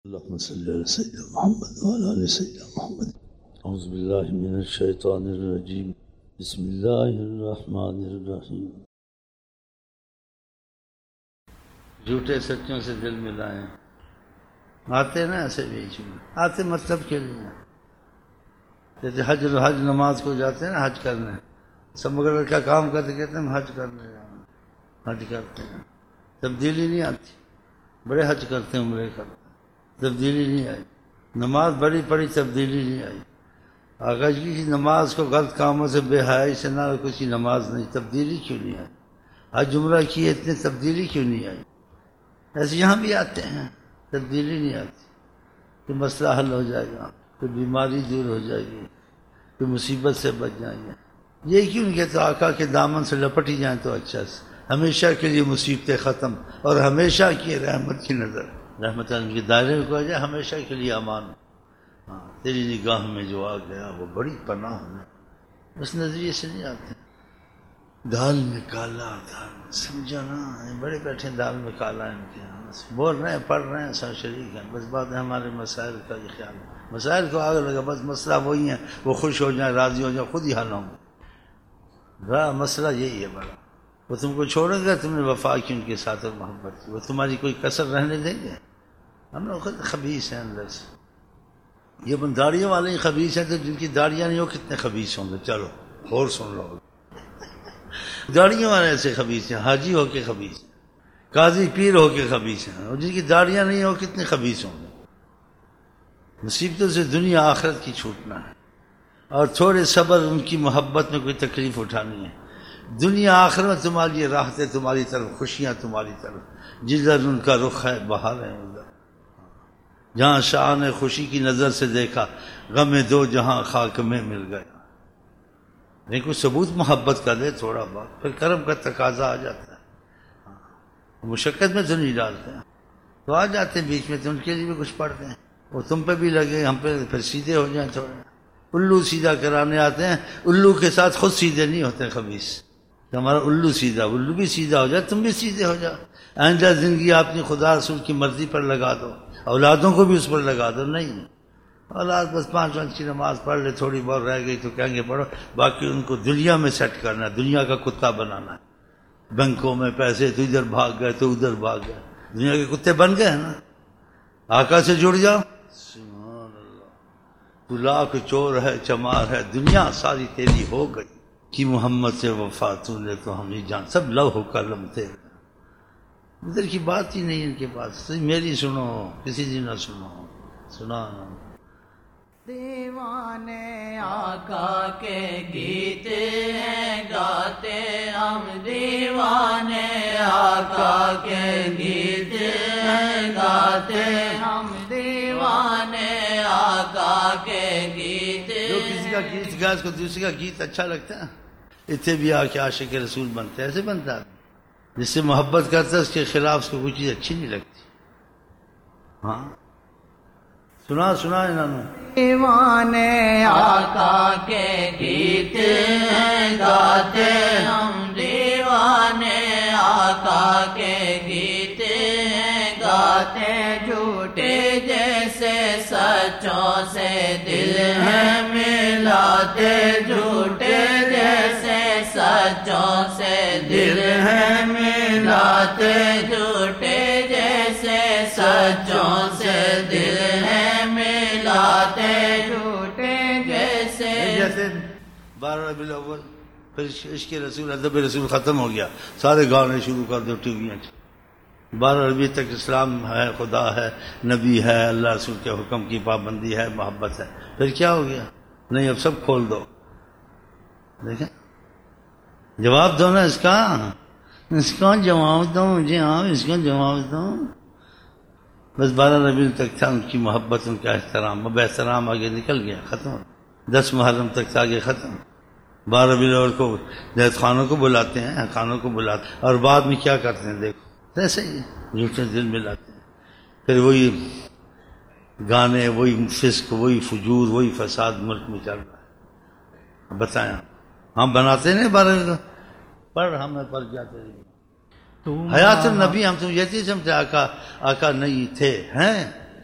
اللهم صل على سيدنا محمد وعلى آل سيدنا محمد. اعوذ باللہ من الشیطان الرجیم. بسم اللہ الرحمن الرحیم. جھوٹے سچوں سے دل ملائیں. آتے نا ایسے بیچ میں آتے مطلب کے لیے، جیسے حج نماز کو جاتے ہیں نا حج کرنے، سب مگر کا کام کرتے کہتے ہیں ہم حج کرنے جانا، حج کرتے ہیں، تبدیلی نہیں آتی. بڑے حج کرتے ہیں، عمرے کرتے ہیں، تبدیلی نہیں آئی. نماز بڑی پڑی، تبدیلی نہیں آئی. آقا جی کی نماز کو غلط کاموں سے بے حیائی سے نہ کسی نماز نہیں، تبدیلی کیوں نہیں آئی؟ حج عمرہ کی اتنی تبدیلی کیوں نہیں آئی؟ ایسے یہاں بھی آتے ہیں، تبدیلی نہیں آتی کہ مسئلہ حل ہو جائے گا، کوئی بیماری دور ہو جائے گی، کوئی مصیبت سے بچ جائیں گے. یہ کیوں نہیں کہتے آقا کے دامن سے لپٹ ہی جائیں تو اچھا سے، ہمیشہ کے لیے مصیبتیں ختم اور ہمیشہ کی رحمت کی نظر، رحمت اللہ کے دائرے میں کہا جائے ہمیشہ کے لیے امان. ہاں تیری نگاہ میں جو آ گیا وہ بڑی پناہ ہے. اس نظریے سے نہیں آتے. دال میں کالا تھا، سمجھا نا، بڑے بیٹھے دال میں کالا ان کے یہاں، بول رہے ہیں پڑھ رہے ہیں سب شریک ہیں، بس بات ہے ہمارے مسائل کا یہ خیال ہے. مسائل کو آگے لگا، بس مسئلہ وہی ہے، وہ خوش ہو جائیں راضی ہو جائیں خود ہی حل ہوں گے. بڑا مسئلہ یہی ہے بڑا. وہ تم کو چھوڑیں گے، تم نے وفا کی ان کے ساتھ اور محبت کی، وہ تمہاری کوئی کسر رہنے دیں گے؟ ہم لوگ خود خبیث ہیں اندر سے. یہ داڑیوں والے ہی خبیث ہیں تو جن کی داڑیاں نہیں ہو کتنے خبیث ہوں گے. چلو اور سن لو، داڑیوں والے ایسے خبیث ہیں، حاجی ہو کے خبیث ہیں، قاضی پیر ہو کے خبیث ہیں، اور جن کی داڑیاں نہیں ہو کتنے خبیث ہوں گے. مصیبتوں سے دنیا آخرت کی چھوٹنا ہے، اور تھوڑے صبر ان کی محبت میں کوئی تکلیف اٹھانی ہے. دنیا آخر میں تمہاری یہ راحتیں تمہاری طرف، خوشیاں تمہاری طرف، جدھر ان کا رخ ہے بہار ہے ادھر. جہاں شاہ نے خوشی کی نظر سے دیکھا، غم دو جہاں خاک میں مل گیا. نہیں کوئی ثبوت محبت کا دے تھوڑا بہت، پھر کرم کا تقاضا آ جاتا ہے. مشقت میں تو نہیں ڈالتے ہیں تو آ جاتے ہیں بیچ میں، تو ان کے لیے بھی کچھ پڑھتے ہیں. وہ تم پہ بھی لگے، ہم پہ، پھر سیدھے ہو جائیں تھوڑے. الو سیدھا کرانے آتے ہیں، الو کے ساتھ خود سیدھے نہیں ہوتے خبیث. ہمارا الو سیدھا، الو بھی سیدھا ہو جائے، تم بھی سیدھے ہو جاؤ. آئندہ زندگی اپنی خدا رسول کی مرضی پر لگا دو، اولادوں کو بھی اس پر لگا دو. نہیں، اولاد بس 5 وقت کی نماز پڑھ لے، تھوڑی بہت رہ گئی تو کہیں گے پڑھو، باقی ان کو دنیا میں سیٹ کرنا ہے، دنیا کا کتا بنانا ہے. بینکوں میں پیسے تو ادھر بھاگ گئے تو ادھر بھاگ گئے، دنیا کے کتے بن گئے نا. آقا سے جڑ جاؤ، سبحان اللہ. تو لاکھ چور ہے چمار ہے، دنیا ساری تیری ہو گئی. کہ محمد سے وفا تو نے تو ہم نہیں جان، سب لو ہو قلم تیرے. ادھر کی بات ہی نہیں ان کے پاس. میری سنو، کسی دن نہ سنو، سنا. دیوانے آقا کے گیت ہیں گاتے ہم، دیوانے آقا کے گیت ہیں گاتے ہم، دیوانے آقا کے گیت. جو کسی کا گیت گا اس کو دوسرے کا گیت اچھا لگتا ہے، اتنے بھی آ کے عاشق رسول بنتے. ایسے بنتا ہے جس سے محبت کرتا ہے، اس کے خلاف اس کو کوئی چیز اچھی نہیں لگتی. ہاں سنا انہوں نے. دیوانے آقا کے گیت ہیں گاتے ہم، دیوانے آقا کے گیت ہیں گاتے. جھوٹے جیسے سچوں سے دل ہیں ملاتے، جھوٹے جیسے سچوں سے دل ہیں ملاتے، جھوٹے جیسے سچوں سے دل ہیں ملاتے، جھوٹے جیسے. جیسے 12 ربیع الاول پھر عشق رسول، ادب رسول ختم ہو گیا، سارے گانے شروع کر دو ٹی ویاں. 12 ربیع تک اسلام ہے، خدا ہے، نبی ہے، اللہ رسول کے حکم کی پابندی ہے، محبت ہے. پھر کیا ہو گیا؟ نہیں اب سب کھول دو. دیکھیں جواب دو نا اس کا جواب دو مجھے. ہاں اس کا جواب دو. بس 12 ربیع تک تھا ان کی محبت، ان کا احترام. اب احترام آگے نکل گیا، ختم. 10 محرم تک تھا، آگے ختم. 12 ربیع الاول کو نیت خانوں کو بلاتے ہیں، خانوں کو بلاتے ہیں، اور بعد میں کیا کرتے ہیں دیکھو. ایسے ہی جھوٹے دل ملاتے ہیں. پھر وہی گانے، وہی فسق، وہی فجور، وہی فساد ملک میں چل رہا ہے. بتائیں ہم بناتے نہیں 12 کو پڑھ، ہمیں پڑھ جاتے حیات النبی. ہم تو یہ چیز سمجھتے آقا نہیں تھے ہیں،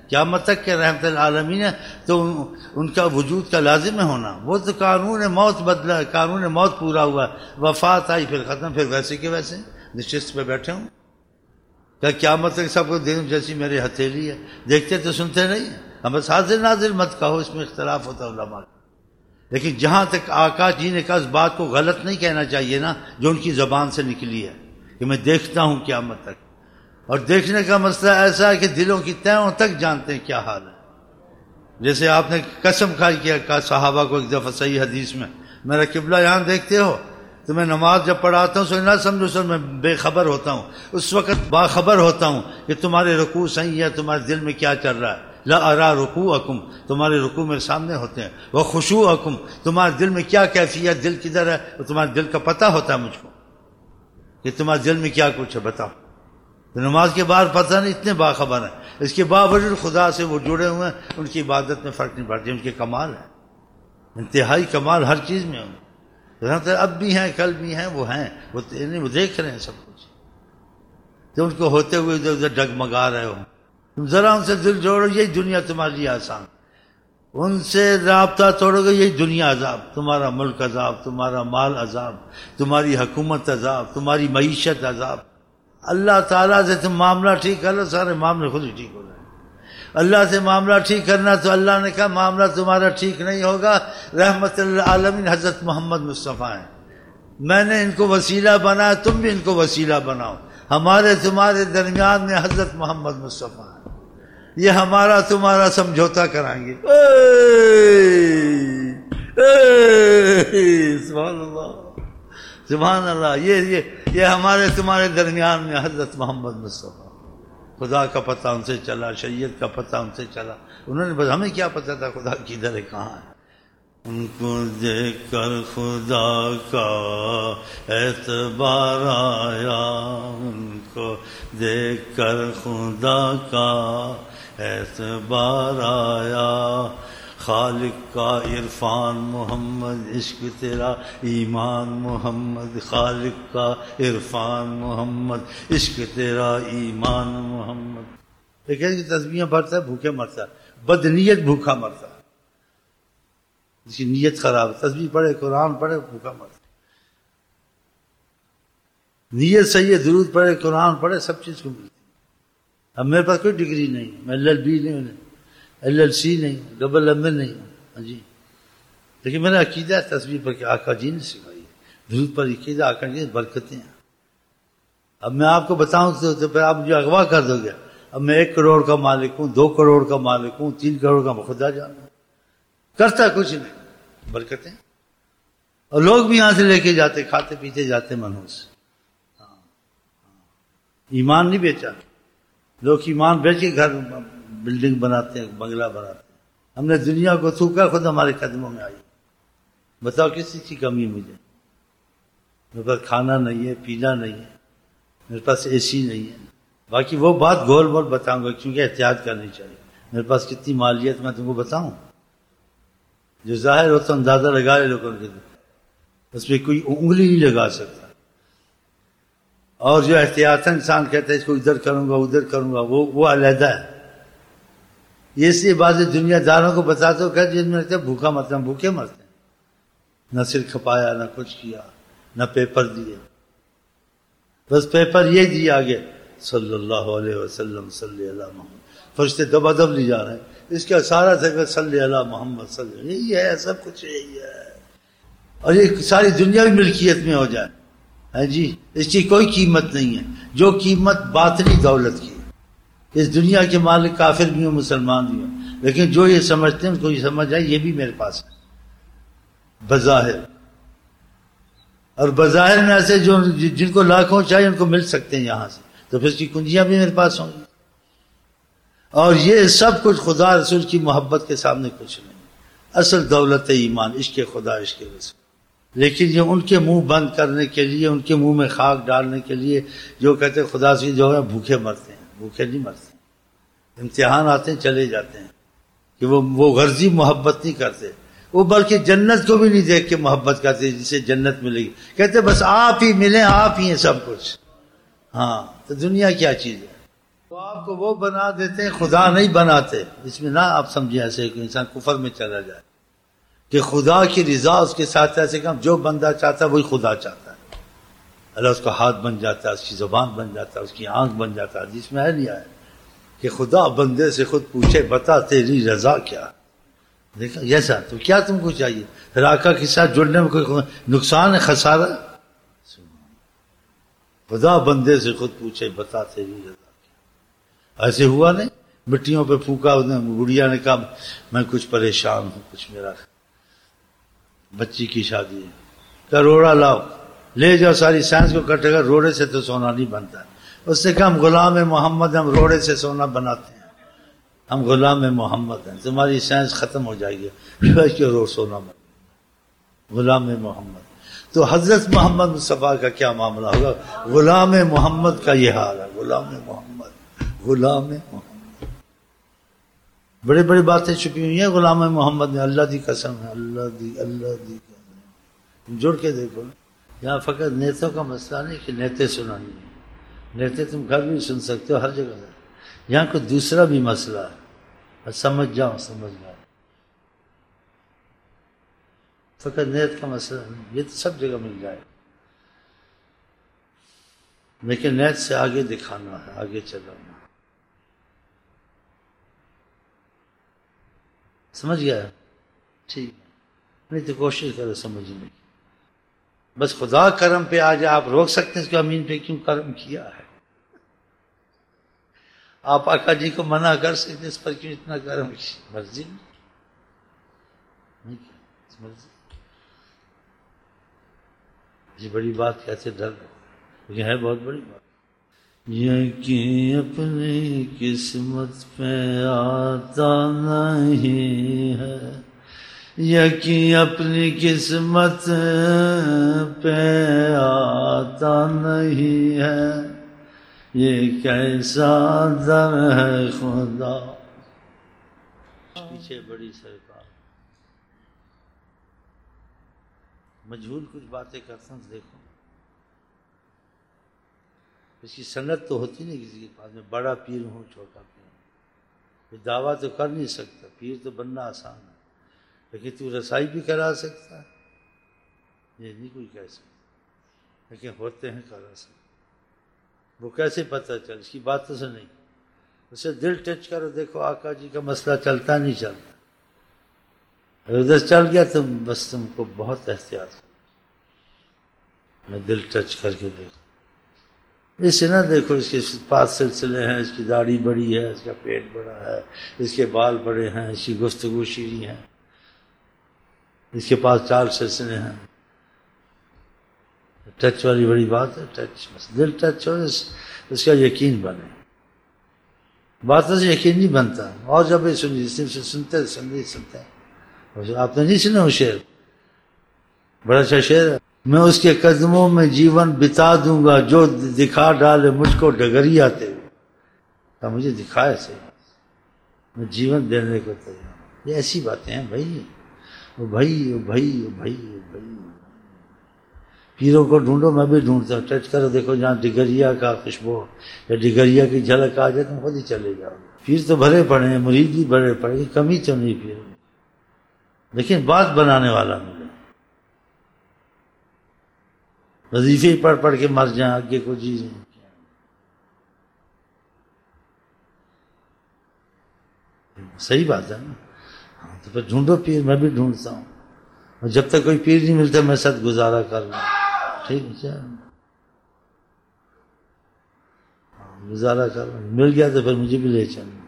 قیامت تک کے رحمت العالمین ہے تو ان کا وجود کا لازم ہے ہونا. وہ تو قانون موت بدلا، قانون موت پورا ہوا، وفات آئی پھر ختم، پھر ویسے کے ویسے نشست پہ بیٹھے ہوں. کیا قیامت تک سب کو دین جیسی میری ہتھیلی ہے؟ دیکھتے تو سنتے نہیں ہیں. ہم بس حاضر ناظر مت کہو، اس میں اختلاف ہوتا ہے علماء کا. لیکن جہاں تک آقا جی نے کہا اس بات کو غلط نہیں کہنا چاہیے نا جو ان کی زبان سے نکلی ہے کہ میں دیکھتا ہوں قیامت تک. اور دیکھنے کا مسئلہ ایسا ہے کہ دلوں کی تہوں تک جانتے ہیں کیا حال ہے. جیسے آپ نے قسم کھائی کیا کہا صحابہ کو ایک دفعہ صحیح حدیث میں، میرا قبلہ یہاں دیکھتے ہو تو میں نماز جب پڑھاتا ہوں سو نہ سمجھو سر میں بے خبر ہوتا ہوں، اس وقت باخبر ہوتا ہوں کہ تمہارے رکوع صحیح ہے، تمہارے دل میں کیا چل رہا ہے. لا ارا رکوعکم، تمہارے رکوع میرے سامنے ہوتے ہیں. وہ خشوعکم، تمہارے دل میں کیا کیفیت، دل کدھر ہے، وہ تمہارے دل کا پتہ ہوتا ہے مجھ کو کہ تمہارے دل میں کیا کچھ ہے، بتاؤ. تو نماز کے بعد پتہ نہیں، اتنے باخبر ہیں. اس کے باوجود خدا سے وہ جڑے ہوئے ہیں، ان کی عبادت میں فرق نہیں پڑتی. ان کے کمال ہے، انتہائی کمال ہر چیز میں. اب بھی ہیں، کل بھی ہیں، وہ ہیں، وہ دیکھ رہے ہیں سب کچھ. تو ان کو ہوتے ہوئے ادھر ادھر ڈگمگا رہے ہو. تم ذرا ان سے دل جوڑو، یہی دنیا تمہارے لیے آسان. ان سے رابطہ توڑو گے، یہی دنیا عذاب، تمہارا ملک عذاب، تمہارا مال عذاب، تمہاری حکومت عذاب، تمہاری معیشت عذاب. اللہ تعالیٰ سے تم معاملہ ٹھیک کر لو، سارے معاملے خود ہی ٹھیک ہو جائیں. اللہ سے معاملہ ٹھیک کرنا تو اللہ نے کہا معاملہ تمہارا ٹھیک نہیں ہوگا. رحمت للعالمین حضرت محمد مصطفیٰ ہیں، میں نے ان کو وسیلہ بنایا، تم بھی ان کو وسیلہ بناؤ. ہمارے تمہارے درمیان میں حضرت محمد مصطفیٰ ہیں، یہ ہمارا تمہارا سمجھوتا کرائیں گے. سبحان اللہ سبحان اللہ. یہ ہمارے تمہارے درمیان میں حضرت محمد مصطفیٰ. خدا کا پتہ ان سے چلا، شریعت کا پتہ ان سے چلا. انہوں نے بس ہمیں کیا پتہ تھا خدا کدھر ہے، کہاں ہے. ان کو دیکھ کر خدا کا اعتبار آیا، ان کو دیکھ کر خدا کا اعتبار آیا. خالق کا عرفان محمد، عشق تیرا ایمان محمد. خالق کا عرفان محمد، عشق تیرا ایمان محمد. ایک ہے کہ تسبیحیں پڑھتا ہے بھوکے مرتا ہے، بدنیت بھوکا مرتا ہے، جس کی نیت خراب ہے. تسبیح پڑھے، قرآن پڑھے، بھوکا مرتا ہے. نیت صحیح ہے، درود پڑھے، قرآن پڑھے، سب چیز کو ملتی. اب میرے پاس کوئی ڈگری نہیں، میں LLB نہیں، LLC نہیں، AA نہیں ہوں جی. لیکن میرا عقیدہ ہے تسبیح پر کہ آقا جی نے سکھائی ہے، درود پر عقیدہ آقا جی برکتیں ہیں. اب میں آپ کو بتاؤں تو پھر آپ مجھے اغوا کر دو گے. اب میں 1 کروڑ کا مالک ہوں، 2 کروڑ کا مالک ہوں، 3 کروڑ کا خدا جانا، کرتا کچھ نہیں، برکتیں. اور لوگ بھی یہاں سے لے کے جاتے، کھاتے پیتے جاتے منحوس. ایمان نہیں بیچا. لوگ ایمان بیچ کے گھر بلڈنگ بناتے ہیں، بنگلہ بناتے ہیں. ہم نے دنیا کو تھوکا، خود ہمارے قدموں میں آئی. بتاؤ کس چیز کی کمی ہے مجھے؟ میرے پاس کھانا نہیں ہے، پینا نہیں ہے، میرے پاس AC نہیں ہے. باقی وہ بات گول مول بتاؤں گا کیونکہ احتیاط کرنی چاہیے. میرے پاس کتنی مالیت میں تم کو بتاؤں؟ جو ظاہر ہوتا اندازہ لگا لے لوگوں کے، اس پہ کوئی انگلی نہیں لگا سکتا. اور جو احتیاط انسان کہتا ہے اس کو ادھر کروں گا ادھر کروں گا، وہ علیحدہ ہے. یہ اس لیے بعض دنیا داروں کو بتاتے ہو کہ جن میں رہتے بھوکا مرتے ہیں، بھوکے مرتے ہیں. نہ سر کھپایا، نہ کچھ کیا، نہ پیپر دیے. بس پیپر یہ دیے آگے صلی اللہ علیہ وسلم صلی اللہ محمد، فرشتے دبا دب لے جا رہے ہیں. اس کا سارا جگہ صلی اللہ محمد صلی اللہ، یہی ہے سب کچھ یہی ہے. اور یہ ساری دنیا بھی ملکیت میں ہو جائے ہے جی، اس کی کوئی قیمت نہیں ہے. جو قیمت باطنی دولت کی ہے. اس دنیا کے مالک کافر بھی ہوں، مسلمان بھی ہوں، لیکن جو یہ سمجھتے ہیں ان کو یہ سمجھ آئے یہ بھی میرے پاس ہے بظاہر. اور بظاہر میں ایسے جو جن کو لاکھوں چاہیے ان کو مل سکتے ہیں یہاں سے، تو پھر اس کی کنجیاں بھی میرے پاس ہوں گی. اور یہ سب کچھ خدا رسول کی محبت کے سامنے کچھ نہیں. اصل دولت ایمان، عشق خدا، عشق رسول. لیکن یہ ان کے منہ بند کرنے کے لیے، ان کے منہ میں خاک ڈالنے کے لیے جو کہتے ہیں خدا سے جو ہے بھوکے مرتے ہیں. بھوکے نہیں مرتے. امتحان آتے ہیں چلے جاتے ہیں کہ وہ غرضی محبت نہیں کرتے. وہ بلکہ جنت کو بھی نہیں دیکھ کے محبت کرتے جسے جنت ملے گی. کہتے بس آپ ہی ملیں، آپ ہی ہیں سب کچھ. ہاں تو دنیا کیا چیز ہے؟ تو آپ کو وہ بنا دیتے ہیں، خدا نہیں بناتے. اس میں نہ آپ سمجھیں ایسے کہ انسان کفر میں چلا جائے کہ خدا کی رضا اس کے ساتھ ایسے کہ جو بندہ چاہتا ہے وہی خدا چاہتا ہے. اللہ اس کا ہاتھ بن جاتا ہے، اس کی زبان بن جاتا ہے، اس کی آنکھ بن جاتا ہے. جس میں ہے نہیں آیا کہ خدا بندے سے خود پوچھے بتا تیری رضا کیا. دیکھا ایسا تو کیا تم کو چاہیے؟ پھر آقا کے ساتھ جڑنے میں کوئی نقصان ہے، خسارہ؟ خدا بندے سے خود پوچھے بتا تیری رضا کیا. ایسے ہوا نہیں مٹیوں پہ پھونکا، گڑیا نے کہا میں کچھ پریشان ہوں، کچھ میرا بچی کی شادی ہے، کہ روڑا لاؤ، لے جاؤ. ساری سائنس کو کٹے گا، روڑے سے تو سونا نہیں بنتا. اس نے کہا ہم غلام محمد، ہم روڑے سے سونا بناتے ہیں، ہم غلام محمد ہیں، تمہاری سائنس ختم ہو جائے گی کہ روڑ سونا بن غلام محمد. تو حضرت محمد مصطفیٰ کا کیا معاملہ ہوگا؟ غلام محمد کا یہ حال ہے. غلام محمد، غلام محمد. بڑی بڑی باتیں چھپی ہوئی ہیں غلام محمد میں. اللہ دی قسم ہے، اللہ دی قسم. جڑ کے دیکھو نا. یہاں فقط نیتوں کا مسئلہ نہیں کہ نیتے سنانی ہے، نیتے تم گھر بھی سن سکتے ہو، ہر جگہ. یہاں کوئی دوسرا بھی مسئلہ ہے، سمجھ جاؤ. فقط نیت کا مسئلہ نہیں، یہ تو سب جگہ مل جائے، لیکن نیت سے آگے دکھانا ہے، آگے چلانا. سمجھ گیا؟ ٹھیک ہے، نہیں تو کوشش کرو سمجھنے کی. بس خدا کرم پہ آ جائے. آپ روک سکتے ہیں اس کو امین پہ کیوں کرم کیا ہے؟ آپ آقا جی کو منع کر سکتے اس پر کیوں اتنا کرم کیا؟ مرضی نہیں کیا، مرضی. یہ بڑی بات کیسے ڈر رہا، یہ ہے بہت بڑی بات. یقین اپنی قسمت پہ آتا نہیں ہے، یقین اپنی قسمت پہ آتا نہیں ہے، یہ کیسا در ہے خدا. پیچھے بڑی سرکار مجہول کچھ باتیں کرتا ہوں، دیکھو اس کی سند تو ہوتی نہیں کسی کے پاس. میں بڑا پیر ہوں، چھوٹا پیر ہوں، یہ دعویٰ تو کر نہیں سکتا. پیر تو بننا آسان ہے، لیکن تو رسائی بھی کرا سکتا ہے، یہ نہیں کوئی کہہ سکتا. لیکن ہوتے ہیں کرا سکتے. وہ کیسے پتہ چل؟ اس کی باتوں سے نہیں، اسے دل ٹچ کرو. دیکھو آقا جی کا مسئلہ چلتا نہیں چلتا، اگر ادھر چل گیا تو بس تم کو بہت احتیاط ہو. میں دل ٹچ کر کے دیکھو. اس سے نہ دیکھو اس کے پاس سلسلے ہیں، اس کی داڑھی بڑی ہے، اس کا پیٹ بڑا ہے، اس کے بال بڑے ہیں، اس کی گفتگو شیریں ہے، اس کے پاس 4 سلسلے ہیں. ٹچ والی بڑی بات ہے. ٹچ بس دل ٹچ ہو، اس کا یقین بنے. باتوں سے یقین نہیں بنتا. اور جب یہ سنتے ہیں، آپ نے نہیں سنا وہ شعر؟ بڑا اچھا شعر ہے. میں اس کے قدموں میں جیون بتا دوں گا جو دکھا ڈالے مجھ کو ڈگریا تے. مجھے دکھائے سے میں جیون دینے کو تیار. یہ ایسی باتیں ہیں بھائی. بھائی پیروں کو ڈھونڈو، میں بھی ڈھونڈتا ہوں. ٹچ کرو، دیکھو جہاں ڈگریا کا خوشبو یا ڈگریا کی جھلک آ جائے تم خود ہی چلے جاؤ. پیر تو بھرے پڑے ہیں، مرید بھی بھرے پڑے، کمی تو نہیں پیر میں، لیکن بات بنانے والا ملے. وظیفے پڑھ کے مر جائیں، آگے کو جی جائیں. صحیح بات ہے نا. ہاں تو پھر ڈھونڈو پیر. میں بھی ڈھونڈتا ہوں، اور جب تک کوئی پیر نہیں ملتا میں ساتھ گزارا کر لوں. ٹھیک ہے، گزارا کر لوں. مل گیا تو پھر مجھے بھی لے چلنا.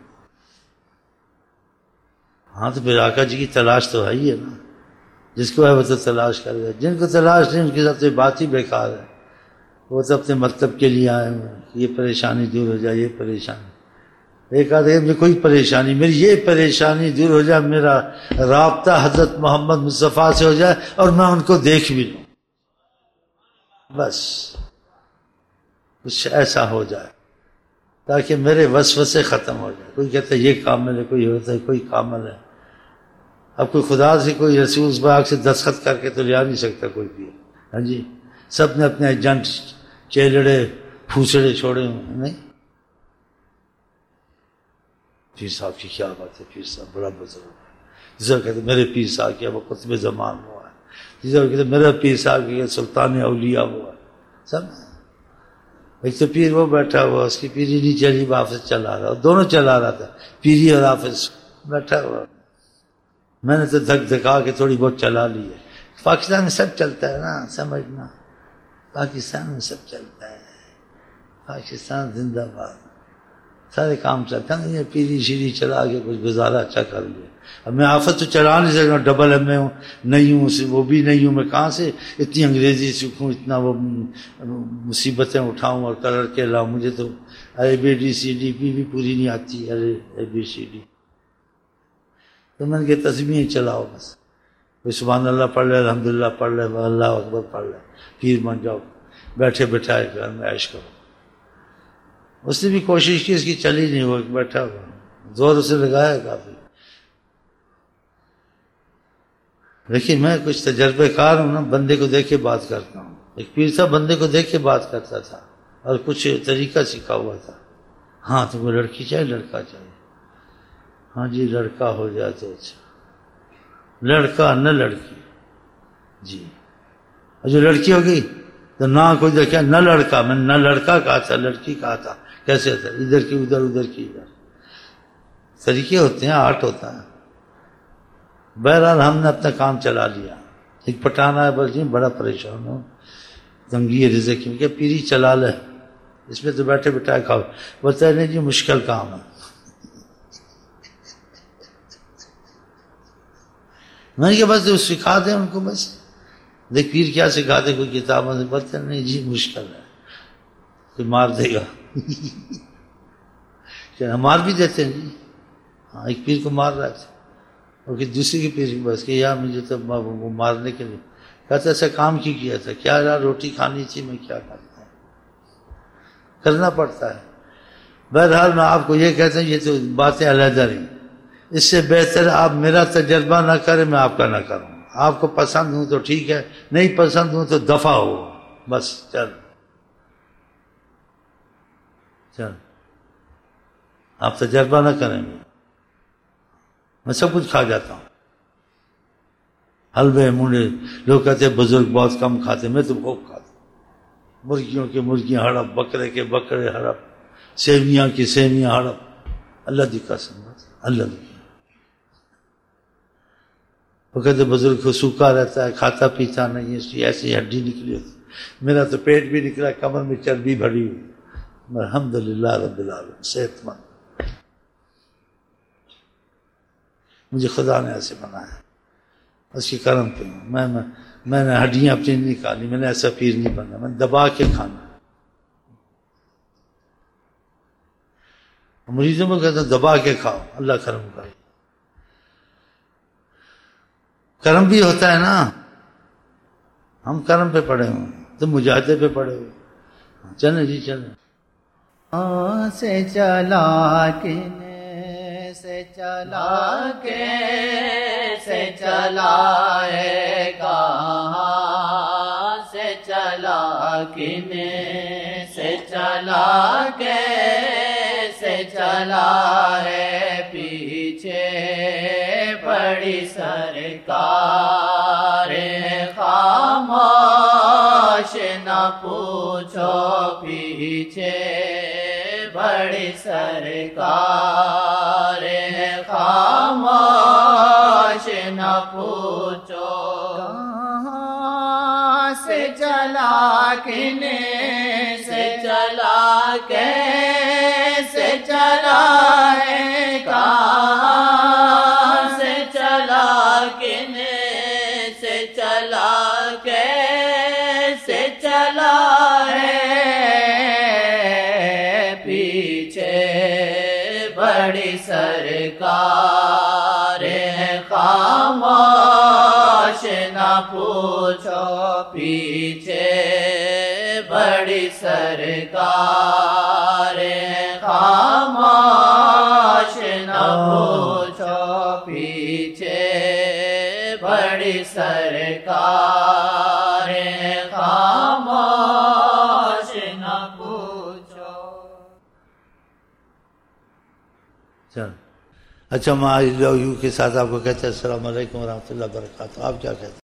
ہاں تو پھر آقا جی کی تلاش تو ہے ہی ہے نا. جس کو ہے وہ تو تلاش کرے گا. جن کو تلاش نہیں ان کے ساتھ تو بات ہی بیکار ہے. وہ تو اپنے مطلب کے لیے آئے ہوئے، یہ پریشانی دور ہو جائے، یہ پریشانی. ایک آدھے مجھے کوئی پریشانی، میری یہ پریشانی دور ہو جائے، میرا رابطہ حضرت محمد مصطفیٰ سے ہو جائے اور میں ان کو دیکھ بھی لوں. بس کچھ ایسا ہو جائے تاکہ میرے وسوسے ختم ہو جائے. کوئی کہتا ہے یہ کامل ہے، کوئی ہوتا ہے کوئی کامل ہے. اب کوئی خدا سے کوئی رسول باغ سے دستخط کر کے تو لے آ نہیں سکتا کوئی بھی. ہاں جی، سب نے اپنے ایجنٹ چیلڑے پھوسڑے چھوڑے ہوئے. نہیں، پیر صاحب کی کیا بات ہے، پیر صاحب بڑا بزرگ ہے، جسے کہتے میرے پیر صاحب کیا وہ قطب زمان ہوا ہے، جسے کہتے میرا پیر صاحب کیا سلطان اولیاء ہوا ہے، سب ایک تو پیر وہ بیٹھا ہوا، اس کی پیری نہیں چلی، حافظ چلا رہا، دونوں چلا رہا تھا، پیری اور حافظ بیٹھا ہوا۔ میں نے تو دھک دھکا کے تھوڑی بہت چلا لی ہے۔ پاکستان میں سب چلتا ہے نا، سمجھنا، پاکستان میں سب چلتا ہے، پاکستان زندہ باد، سارے کام چلتا ہے۔ یہ پیری شیری چلا کے کچھ گزارا اچھا کر لیا۔ اب میں آفت تو چلا نہیں سکتا، ڈبل ایم اے ہوں، نہیں ہوں، وہ بھی نہیں ہوں، میں کہاں سے اتنی انگریزی سیکھوں، اتنا وہ مصیبتیں اٹھاؤں اور کلر کے لاؤں، مجھے تو A B D C D P بھی پوری نہیں آتی، ارے اے بی سی ڈی، تو میں نے کہا تسبیحیں چلاؤ بس، کوئی سبحان اللہ پڑھ لے، الحمدللہ پڑھ لے، اللہ اکبر پڑھ لے، پیر بن جاؤ، بیٹھے بٹھائے گھر میں عیش کرو۔ اس نے بھی کوشش کی، اس کی چلی نہیں، وہ بیٹھا ہوا، زور اسے لگایا کافی، لیکن میں کچھ تجربے کار ہوں نا، بندے کو دیکھ کے بات کرتا ہوں۔ ایک پیر صاحب بندے کو دیکھ کے بات کرتا تھا اور کچھ طریقہ سیکھا ہوا تھا۔ ہاں تم کو لڑکی چاہیے، لڑکا چاہیے، ہاں جی لڑکا ہو جائے تو اچھا، لڑکا نہ لڑکی، جی، اور جو لڑکی ہوگی تو نہ کوئی دیکھا، نہ لڑکا، میں نہ لڑکا کہا تھا، لڑکی کہا تھا، کیسے تھا، ادھر کی ادھر، ادھر کی ادھر، طریقے ہوتے ہیں، آرٹ ہوتا ہے۔ بہرحال ہم نے اپنا کام چلا لیا۔ ایک پٹھان ہے، بس جی بڑا پریشان ہوں، تنگی رزق کی، کہ پیری چلا لے، اس میں تو بیٹھے بٹھائے کھاؤ، بتا نہیں جی مشکل کام ہے۔ میں نے کہا بس سکھا دیں ان کو، بس دیکھ پیر کیا سکھا دے، کوئی کتابوں سے، بتا نہیں جی مشکل ہے، کوئی مار دے گا۔ مار بھی دیتے ہیں جی، ہاں ایک پیر کو مار رہا تھا، اور دوسری کی پیر بس کہ یار مجھے تو وہ مارنے کے لیے کہتا، ایسا کام کی کیا تھا، کیا یار روٹی کھانی تھی، میں کیا کرتا ہوں، کرنا پڑتا ہے۔ بہرحال میں آپ کو یہ کہتا ہوں، یہ تو باتیں علیحدہ رہیں، اس سے بہتر آپ میرا تجربہ نہ کریں، میں آپ کا نہ کروں، آپ کو پسند ہوں تو ٹھیک ہے، نہیں پسند ہوں تو دفع ہو، بس چل چل، آپ تجربہ نہ کریں گے، میں سب کچھ کھا جاتا ہوں، حلوے منڈے، لوگ کہتے ہیں بزرگ بہت کم کھاتے، میں تو خوب کھاتا ہوں، مرغیوں کے مرغیاں ہڑپ، بکرے کے بکرے ہڑپ، سیویاں کی سیویاں ہڑپ، اللہ دی قسم، اللہ دی۔ وہ کہتے بزرگ کو سوکھا رہتا ہے، کھاتا پیتا نہیں، اس کی ایسی ہڈی نکلی ہوتی، میرا تو پیٹ بھی نکلا، کمر میں چربی بھری ہوئی، الحمدللہ رب العالمین، صحت مند، مجھے خدا نے ایسے بنایا، اس کی کرم پہ ہوں، میں نے ہڈیاں اپنی نہیں نکالی، میں نے ایسا پیر نہیں بنا، میں نے دبا کے کھانا۔ مریضوں میں کہتا ہوں دبا کے کھاؤ، اللہ کرم کرے، کرم بھی ہوتا ہے نا، ہم کرم پہ پڑے ہوئے، تم مجاہدے پہ پڑے ہوئے، چلیں جی چلیں۔ سے چلا کنے سے چلا کے سے چلائے کہاں سے چلا کنے سے چلا کے سے چلا ہے پیچھے بڑی سرکار خاموش نہ پوچھو پیچھے بڑی سرکار خاموش نہ پوچھو کہاں سے چلا کنے سے چلا کیسے چلا ہے کہاں سے چلا کنے سے چلا کیسے چلا بڑی سرکار خاموش نہ پوچھو پیچھے بڑی سرکار خاموش نہ پوچھو پیچھے بڑی سرکار خاموش نہ پوچھو۔ چل اچھا میں آئی لو یو کے ساتھ آپ کو کہتے ہیں السلام علیکم ورحمۃ اللہ وبرکاتہ، آپ کیا کہتے ہیں؟